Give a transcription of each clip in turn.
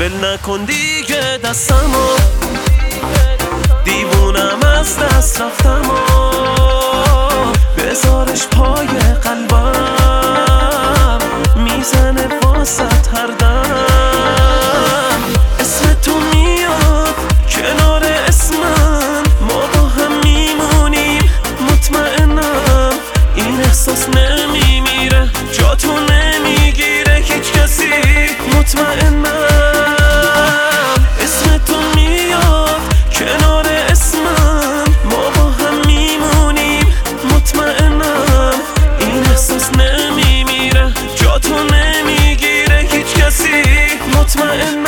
ول نکن دیگه دستمو، دیوونم از دست رفتم و بذارش پای قلبم، میزنه واسط هر دم. اسم تو میاد کنار اسمم، ما با هم میمونیم، مطمئنم این احساس نمیمیره، جا تو نمیگیره هیچ کسی، مطمئنم. اسم تو میاد کنار اسمم، ما با هم میمونیم، مطمئنم این احساس نمیمیره، جا تو نمیگیره هیچ کسی، مطمئنم.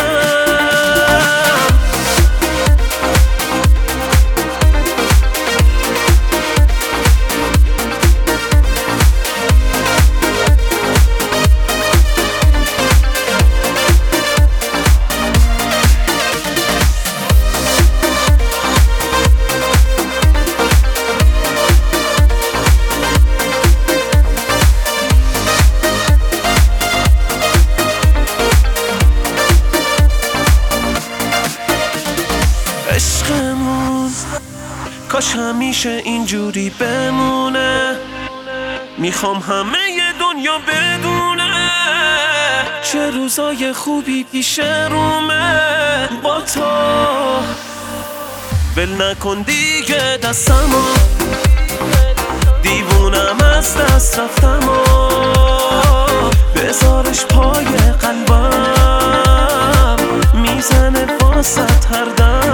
عشقمون کاش همیشه اینجوری بمونه، میخوام همه دنیا بدونه چه روزای خوبی پیش رومه با تو. ول نکن دیگه دستمو، دیوونم از دست رفتم و بذارش پای قلبم، میزنه واسط هر دم.